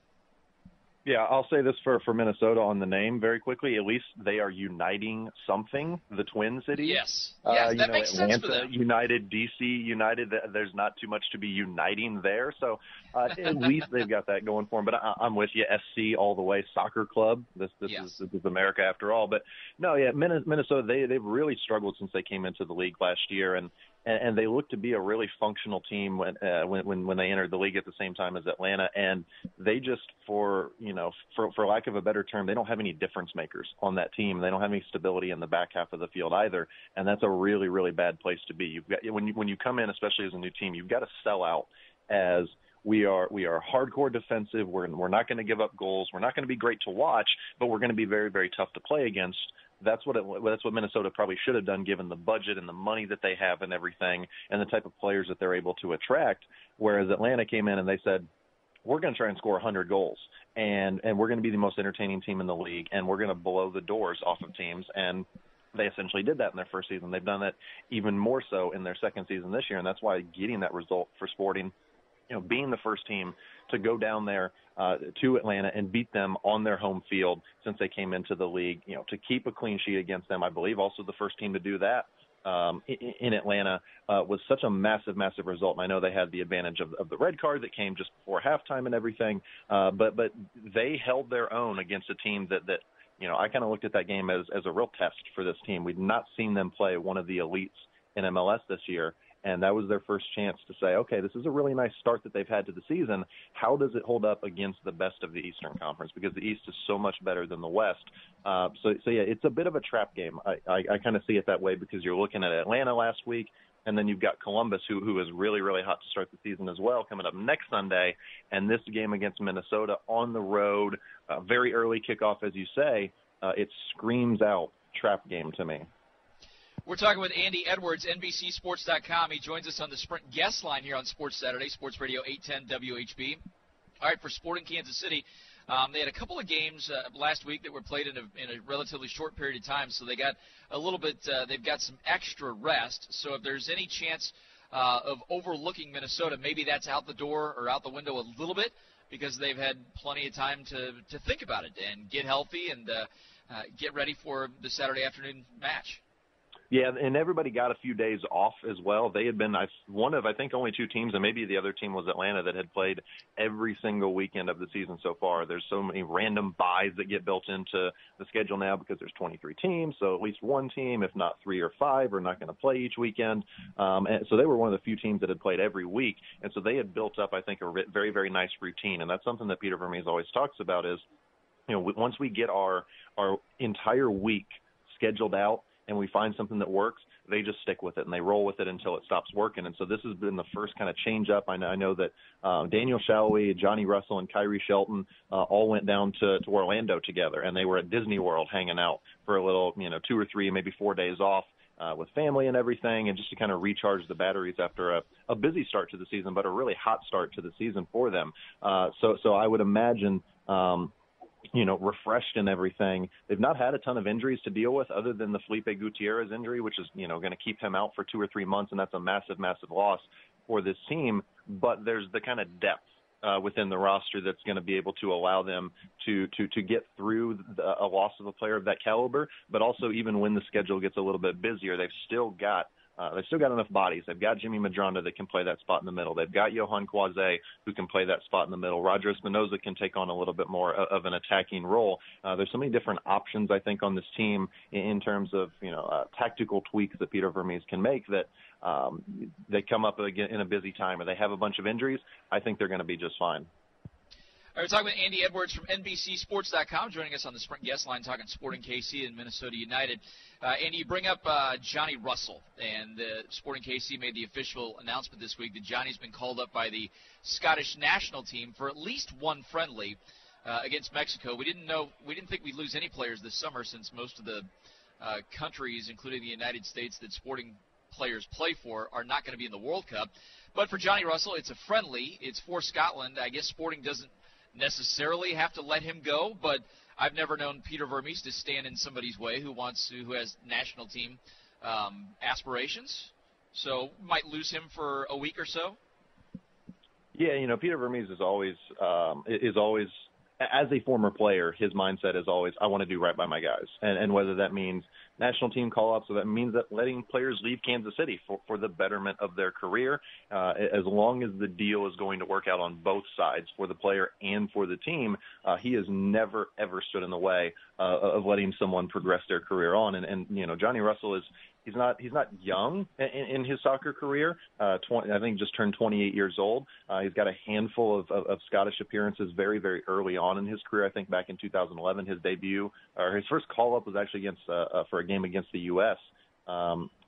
S6: Yeah, I'll say this for, for Minnesota on the name very quickly. At least they are uniting something, the Twin Cities.
S3: Yes,
S6: uh,
S3: yes,
S6: you
S3: that
S6: know,
S3: makes
S6: Atlanta
S3: sense for them.
S6: United, D C United, there's not too much to be uniting there. So uh, at least they've got that going for them. But I, I'm with you, S C all the way, soccer club. This this,
S3: yes.
S6: is, this is America after all. But, no, yeah, Minnesota, they, they've really struggled since they came into the league last year. And And, and they look to be a really functional team when, uh, when when when they entered the league at the same time as Atlanta. And they just, for you know, for for lack of a better term, they don't have any difference makers on that team. They don't have any stability in the back half of the field either. And that's a really really bad place to be. You've got when you when you come in, especially as a new team, you've got to sell out as We are we are hardcore defensive. We're we're not going to give up goals. We're not going to be great to watch, but we're going to be very, very tough to play against. That's what it, that's what Minnesota probably should have done, given the budget and the money that they have and everything, and the type of players that they're able to attract. Whereas Atlanta came in and they said, we're going to try and score one hundred goals, and and we're going to be the most entertaining team in the league, and we're going to blow the doors off of teams. And they essentially did that in their first season. They've done that even more so in their second season this year, and that's why getting that result for Sporting, you know, being the first team to go down there uh, to Atlanta and beat them on their home field since they came into the league, you know, to keep a clean sheet against them, I believe also the first team to do that um, in, in Atlanta uh, was such a massive, massive result. And I know they had the advantage of, of the red card that came just before halftime and everything, uh, but but they held their own against a team that, that you know, I kind of looked at that game as, as a real test for this team. We'd not seen them play one of the elites in M L S this year. And that was their first chance to say, okay, this is a really nice start that they've had to the season. How does it hold up against the best of the Eastern Conference? Because the East is so much better than the West. Uh, so, so, yeah, it's a bit of a trap game. I, I, I kind of see it that way because you're looking at Atlanta last week, and then you've got Columbus, who, who is really, really hot to start the season as well, coming up next Sunday. And this game against Minnesota on the road, uh, very early kickoff, as you say, uh, it screams out trap game to me.
S3: We're talking with Andy Edwards, N B C Sports dot com. He joins us on the Sprint guest line here on Sports Saturday, Sports Radio eight ten W H B. All right, for Sporting Kansas City, um, they had a couple of games uh, last week that were played in a, in a relatively short period of time, so they got a little bit, uh, they've got some extra rest. So if there's any chance uh, of overlooking Minnesota, maybe that's out the door or out the window a little bit because they've had plenty of time to, to think about it and get healthy and uh, uh, get ready for the Saturday afternoon match.
S6: Yeah, and everybody got a few days off as well. They had been one of, I think, only two teams, and maybe the other team was Atlanta, that had played every single weekend of the season so far. There's so many random buys that get built into the schedule now because there's twenty-three teams, so at least one team, if not three or five, are not going to play each weekend. Um, and so they were one of the few teams that had played every week, and so they had built up, I think, a very, very nice routine, and that's something that Peter Vermes always talks about is, you know, once we get our our entire week scheduled out, and we find something that works, they just stick with it and they roll with it until it stops working. And so this has been the first kind of change up. I know, I know that uh, Daniel Shalhoub, Johnny Russell, and Kyrie Shelton uh, all went down to, to Orlando together, and they were at Disney World hanging out for a little, you know, two or three, maybe four days off uh, with family and everything, and just to kind of recharge the batteries after a, a busy start to the season, but a really hot start to the season for them. Uh, so, so I would imagine um, – you know, refreshed and everything. They've not had a ton of injuries to deal with other than the Felipe Gutierrez injury, which is, you know, going to keep him out for two or three months, and that's a massive, massive loss for this team. But there's the kind of depth uh, within the roster that's going to be able to allow them to to to get through the, a loss of a player of that caliber, but also even when the schedule gets a little bit busier, they've still got Uh, they've still got enough bodies. They've got Jimmy Medranda that can play that spot in the middle. They've got Johan Quase who can play that spot in the middle. Roger Espinoza can take on a little bit more of an attacking role. Uh, there's so many different options, I think, on this team in, in terms of, you know, uh, tactical tweaks that Peter Vermes can make that um, they come up again in a busy time or they have a bunch of injuries. I think they're going to be just fine.
S3: All right, we're talking with Andy Edwards from N B C Sports dot com, joining us on the Sprint guest line, talking Sporting K C and Minnesota United. Uh, Andy, you bring up uh, Johnny Russell, and uh, Sporting K C made the official announcement this week that Johnny's been called up by the Scottish national team for at least one friendly uh, against Mexico. We didn't know, we didn't think we'd lose any players this summer since most of the uh, countries, including the United States, that Sporting players play for are not going to be in the World Cup. But for Johnny Russell, it's a friendly. It's for Scotland. I guess Sporting doesn't necessarily have to let him go, but I've never known Peter Vermes to stand in somebody's way who wants to, who has national team um, aspirations. So might lose him for a week or so.
S6: Yeah, you know, Peter Vermes is always um, is always, as a former player, his mindset is always, I want to do right by my guys, and, and whether that means national team call-ups, so that means that letting players leave Kansas City for, for the betterment of their career, uh, as long as the deal is going to work out on both sides, for the player and for the team, uh, he has never, ever stood in the way uh, of letting someone progress their career on. And, and you know, Johnny Russell is, he's not he's not young in, in his soccer career. Uh, twenty, I think just turned twenty-eight years old. Uh, he's got a handful of, of, of Scottish appearances very, very early on in his career. I think back in two thousand eleven, his debut, or his first call-up was actually against uh, uh, for a game against the U S Um,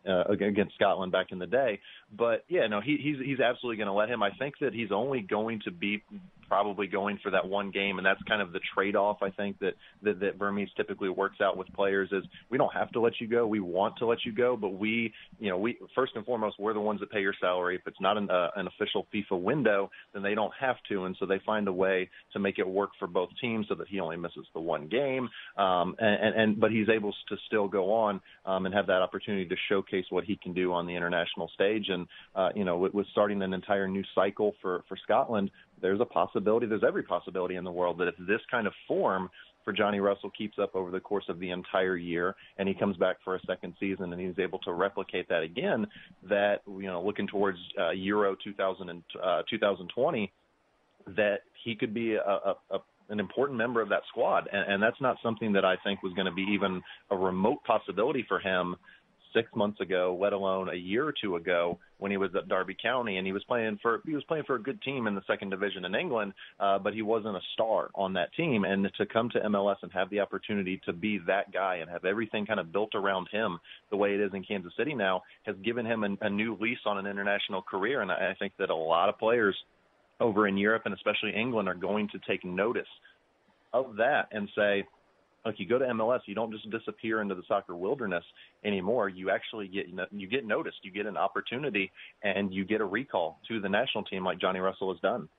S6: uh, against Scotland back in the day. But, yeah, no, he, he's he's absolutely going to let him. I think that he's only going to be probably going for that one game, and that's kind of the trade-off, I think, that, that, that Vermes typically works out with players is we don't have to let you go. We want to let you go, but we, you know, we first and foremost, we're the ones that pay your salary. If it's not an, uh, an official FIFA window, then they don't have to, and so they find a way to make it work for both teams so that he only misses the one game, um, and, and but he's able to still go on um, and have that opportunity to showcase what he can do on the international stage. And, uh, you know, with, with starting an entire new cycle for, for Scotland, there's a possibility, there's every possibility in the world that if this kind of form for Johnny Russell keeps up over the course of the entire year and he comes back for a second season and he's able to replicate that again, that, you know, looking towards uh, Euro two thousand, uh, twenty twenty, that he could be a, a, a an important member of that squad. And, and that's not something that I think was going to be even a remote possibility for him six months ago, let alone a year or two ago when he was at Derby County, and he was playing for he was playing for a good team in the second division in England, uh, but he wasn't a star on that team. And to come to M L S and have the opportunity to be that guy and have everything kind of built around him the way it is in Kansas City now has given him a, a new lease on an international career. And I, I think that a lot of players over in Europe and especially England are going to take notice of that and say, look, you go to M L S, you don't just disappear into the soccer wilderness anymore. You actually get you get noticed, you get an opportunity, and you get a recall to the national team like Johnny Russell has done.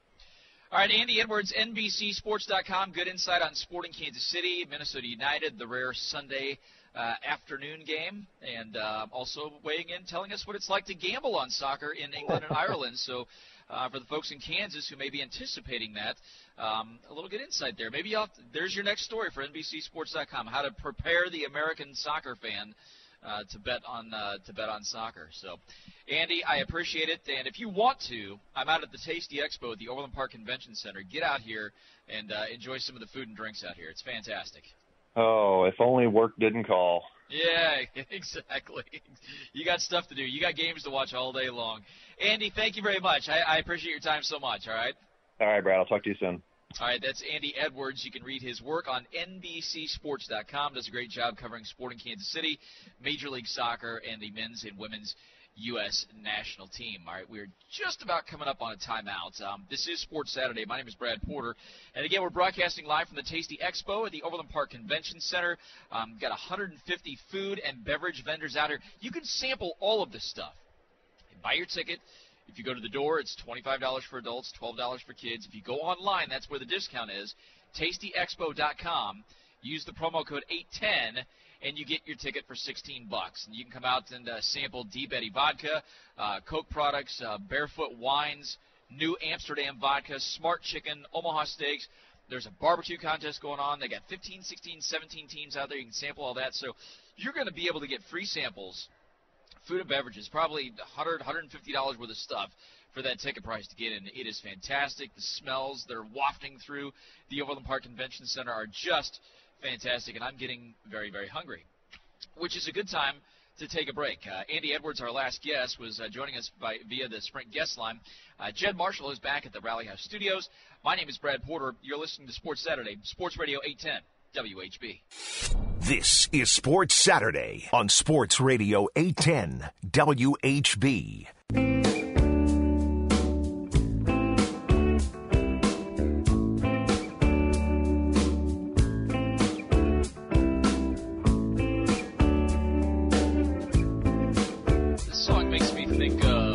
S3: All right, Andy Edwards, N B C Sports dot com, good insight on Sporting Kansas City, Minnesota United, the rare Sunday uh, afternoon game, and uh, also weighing in, telling us what it's like to gamble on soccer in England and Ireland. So uh, for the folks in Kansas who may be anticipating that, um, a little good insight there. Maybe I'll, there's your next story for N B C Sports dot com, how to prepare the American soccer fan Uh, to bet on uh, to bet on soccer. So, Andy, I appreciate it. And if you want to, I'm out at the Tasty Expo at the Overland Park Convention Center. Get out here and uh, enjoy some of the food and drinks out here. It's fantastic.
S6: Oh, if only work didn't call.
S3: Yeah, exactly. You got stuff to do. You got games to watch all day long. Andy, thank you very much. I, I appreciate your time so much. All right.
S6: All right, Brad. I'll talk to you soon.
S3: All right, that's Andy Edwards. You can read his work on N B C Sports dot com. Does a great job covering Sporting Kansas City, Major League Soccer, and the men's and women's U S national team. All right, we're just about coming up on a timeout. Um, this is Sports Saturday. My name is Brad Porter. And, again, we're broadcasting live from the Tasty Expo at the Overland Park Convention Center. Um, got one hundred fifty food and beverage vendors out here. You can sample all of this stuff. Buy your ticket. If you go to the door, it's twenty-five dollars for adults, twelve dollars for kids. If you go online, that's where the discount is, tasty expo dot com. Use the promo code eight ten, and you get your ticket for sixteen bucks. And you can come out and uh, sample D. Betty vodka, uh, Coke products, uh, Barefoot wines, New Amsterdam vodka, Smart Chicken, Omaha Steaks. There's a barbecue contest going on. They got fifteen, sixteen, seventeen teams out there. You can sample all that. So you're going to be able to get free samples. Food and beverages, probably one hundred dollars, one hundred fifty dollars worth of stuff for that ticket price to get in. It is fantastic. The smells that are wafting through the Overland Park Convention Center are just fantastic, and I'm getting very, very hungry, which is a good time to take a break. Uh, Andy Edwards, our last guest, was uh, joining us by, via the Sprint guest line. Uh, Jed Marshall is back at the Rally House Studios. My name is Brad Porter. You're listening to Sports Saturday, Sports Radio eight ten. W H B.
S2: This is Sports Saturday on Sports Radio eight ten W H B.
S3: This song makes me think of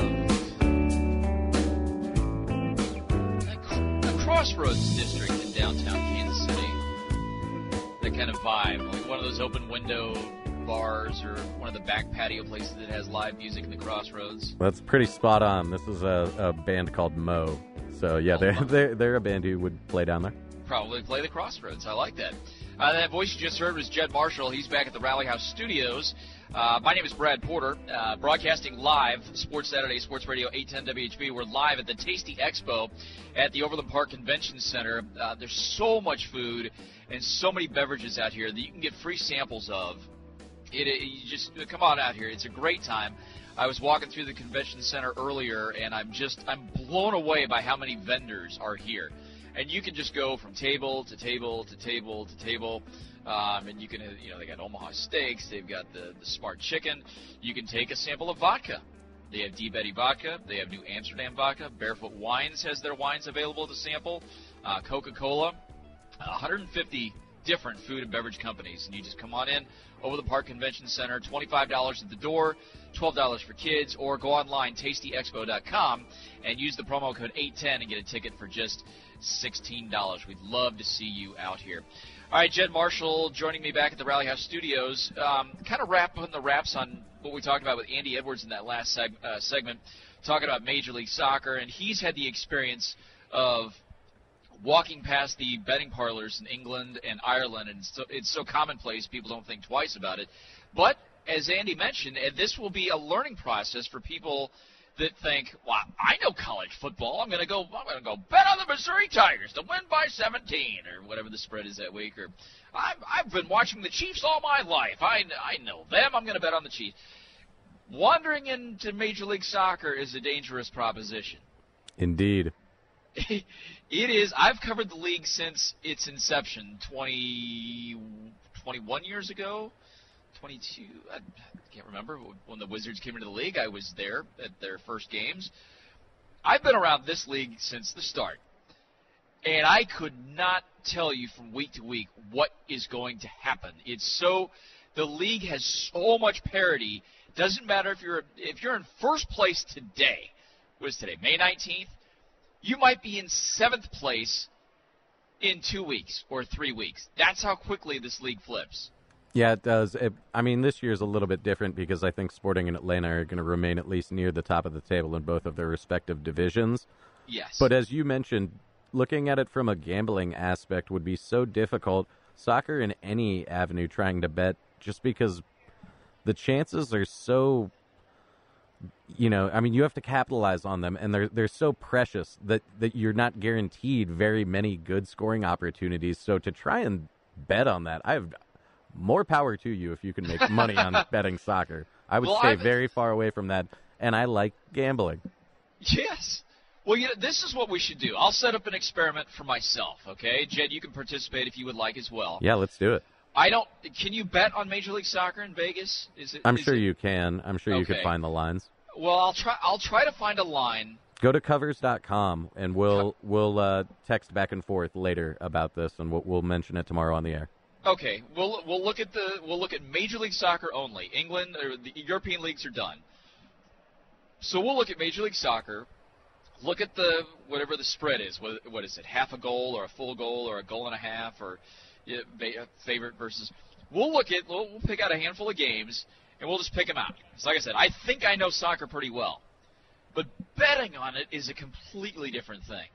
S3: a Crossroads district in downtown Kansas City. That kind of vibe, like one of those open window bars or one of the back patio places that has live music in the Crossroads.
S5: That's pretty spot on. This is a, a band called Mo. So, yeah, oh, they're, they're, they're a band who would play down there.
S3: Probably play the Crossroads. I like that. Uh, that voice you just heard was Jed Marshall. He's back at the Rally House Studios. Uh, my name is Brad Porter, uh, broadcasting live, Sports Saturday, Sports Radio eight ten W H B. We're live at the Tasty Expo at the Overland Park Convention Center. Uh, there's so much food and so many beverages out here that you can get free samples of. It, it you just come on out here. It's a great time. I was walking through the convention center earlier, and I'm just I'm blown away by how many vendors are here. And you can just go from table to table to table to table. Um, and you can, you know, they got Omaha steaks. They've got the, the Smart Chicken. You can take a sample of vodka. They have Deep Eddy vodka. They have New Amsterdam vodka. Barefoot Wines has their wines available to sample. Uh, Coca-Cola. one hundred fifty different food and beverage companies. And you just come on in over the Park Convention Center. twenty-five dollars at the door, twelve dollars for kids, or go online, tasty expo dot com, and use the promo code eight ten and get a ticket for just sixteen dollars. We'd love to see you out here. All right, Jed Marshall joining me back at the Rally House Studios. Um, kind of wrapping the wraps on what we talked about with Andy Edwards in that last seg- uh, segment, talking about Major League Soccer, and he's had the experience of walking past the betting parlors in England and Ireland, and it's so, it's so commonplace people don't think twice about it. But as Andy mentioned, and this will be a learning process for people that think, well, I know college football. I'm going to go. I'm going to go bet on the Missouri Tigers to win by seventeen, or whatever the spread is that week. Or I've, I've been watching the Chiefs all my life. I I know them. I'm going to bet on the Chiefs. Wandering into Major League Soccer is a dangerous proposition.
S5: Indeed.
S3: It is. I've covered the league since its inception, twenty, twenty-one years ago, twenty-two. I can't remember when the Wizards came into the league. I was there at their first games. I've been around this league since the start, and I could not tell you from week to week what is going to happen. It's so the league has so much parity. Doesn't matter if you're if you're in first place today. What is today? May nineteenth. You might be in seventh place in two weeks or three weeks. That's how quickly this league flips.
S5: Yeah, it does. It, I mean, this year is a little bit different because I think Sporting and Atlanta are going to remain at least near the top of the table in both of their respective divisions.
S3: Yes.
S5: But as you mentioned, looking at it from a gambling aspect would be so difficult. Soccer in any avenue trying to bet, just because the chances are so... You know, I mean, you have to capitalize on them, and they're they're so precious that, that you're not guaranteed very many good scoring opportunities. So to try and bet on that, I have more power to you if you can make money on betting soccer. I would
S3: well,
S5: stay
S3: I've...
S5: very far away from that, and I like gambling.
S3: Yes. Well, you know, this is what we should do. I'll set up an experiment for myself, okay? Jed, you can participate if you would like as well.
S5: Yeah, let's do it.
S3: I don't. Can you bet on Major League Soccer in Vegas? Is it?
S5: I'm
S3: is
S5: sure
S3: it,
S5: you can. I'm sure you
S3: okay.
S5: could find the lines.
S3: Well, I'll try. I'll try to find a line.
S5: Go to covers dot com, and we'll we'll uh, text back and forth later about this, and we'll, we'll mention it tomorrow on the air.
S3: Okay, we'll we'll look at the we'll look at Major League Soccer only. England or the European leagues are done. So we'll look at Major League Soccer. Look at the whatever the spread is. What, what is it? Half a goal or a full goal or a goal and a half or you know, favorite versus. We'll look at we'll, we'll pick out a handful of games. And we'll just pick them out. So like I said, I think I know soccer pretty well. But betting on it is a completely different thing.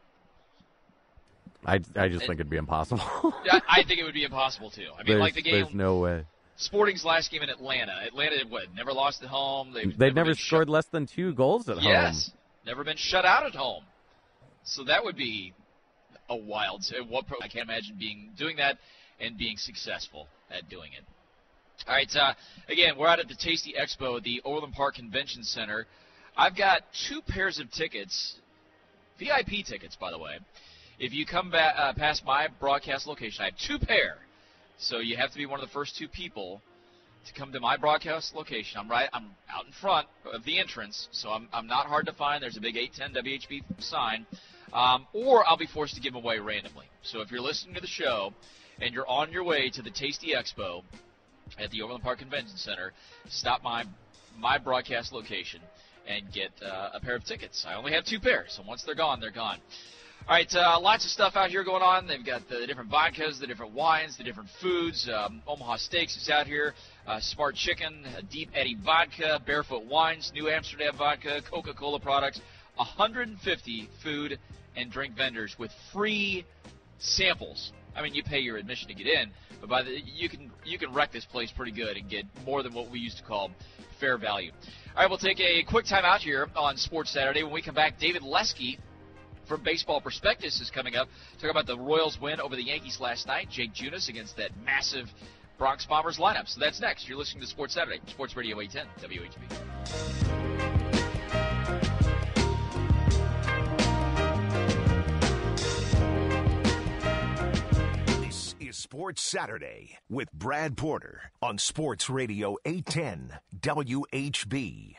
S5: I, I just and, think it'd be impossible.
S3: I, I think it would be impossible, too. I mean,
S5: there's,
S3: like the game.
S5: There's no way.
S3: Sporting's last game in Atlanta. Atlanta, what, never lost at home. They've,
S5: They've never,
S3: never
S5: scored
S3: shut,
S5: less than two goals at
S3: yes,
S5: home.
S3: Yes, never been shut out at home. So that would be a wild. What I can't imagine being doing that and being successful at doing it. All right, uh, again, we're out at the Tasty Expo at the Overland Park Convention Center. I've got two pairs of tickets, V I P tickets, by the way. If you come back, uh, past my broadcast location, I have two pair. So you have to be one of the first two people to come to my broadcast location. I'm right, I'm out in front of the entrance, so I'm I'm not hard to find. There's a big eight ten W H B sign, um, or I'll be forced to give them away randomly. So if you're listening to the show and you're on your way to the Tasty Expo at the Overland Park Convention Center, stop my my broadcast location and get uh, a pair of tickets. I only have two pairs, so once they're gone, they're gone. All right, uh, lots of stuff out here going on. They've got the different vodkas, the different wines, the different foods. Um, Omaha Steaks is out here. Uh, Smart Chicken, uh, Deep Eddy Vodka, Barefoot Wines, New Amsterdam Vodka, Coca-Cola products. one hundred fifty food and drink vendors with free samples. I mean, you pay your admission to get in, but by the you can you can wreck this place pretty good and get more than what we used to call fair value. All right, we'll take a quick time out here on Sports Saturday. When we come back, David Lesky from Baseball Prospectus is coming up. Talk about the Royals win over the Yankees last night. Jake Junis against that massive Bronx Bombers lineup. So that's next. You're listening to Sports Saturday, Sports Radio eight ten W H B.
S2: Sports Saturday with Brad Porter on Sports Radio eight ten W H B.